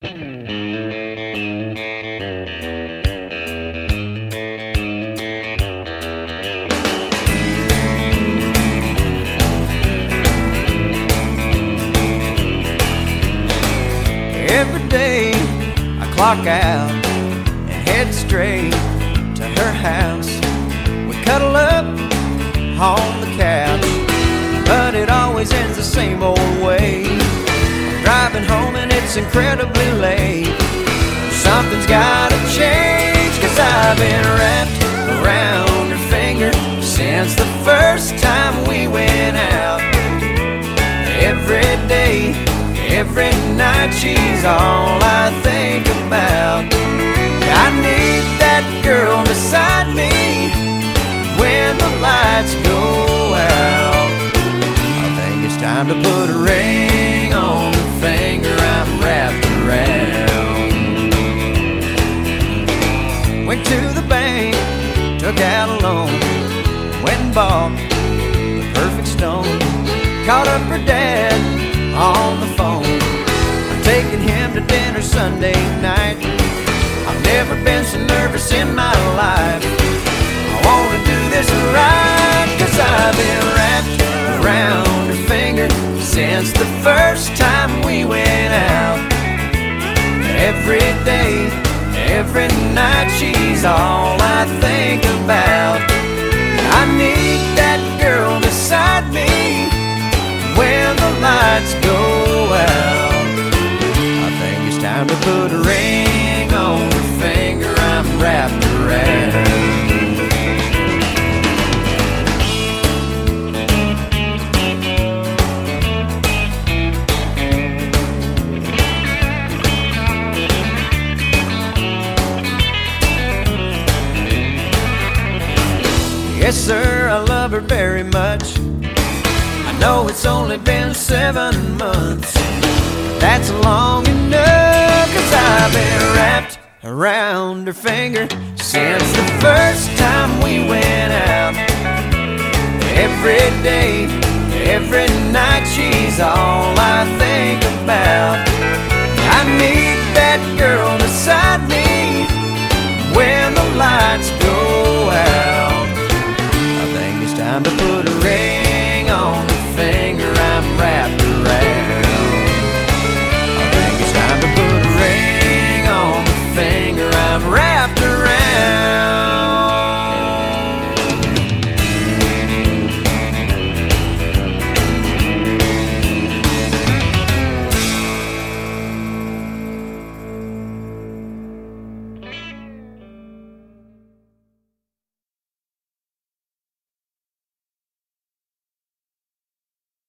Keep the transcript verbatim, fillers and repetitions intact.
Every day I clock out and head straight to her house. We cuddle up on the couch, but it always ends the same old way. I'm driving home and it's incredibly late. Something's gotta change, 'cause I've been wrapped around her finger since the first time we went out. Every day, every night, she's all I think about. I need that girl beside me when the lights go out. I think it's time to put a ring on the finger I'm wrapped around. Went to the bank, took out a loan, went and bought the perfect stone. Called up her dad on the phone, I'm taking him to dinner Sunday night. I've never been so nervous in my life. I wanna do this right, 'cause I've been wrapped around her finger since the first time we went out. Every day, every night, she's all I think about. I need that girl beside me when the lights go out. I think it's time to put a ring on her finger I'm wrapped around. Yes, sir, I love her very much. I know it's only been seven months. That's long enough, 'cause I've been wrapped around her finger since the first time we went out. Every day, every night, she's all I think about. I need that girl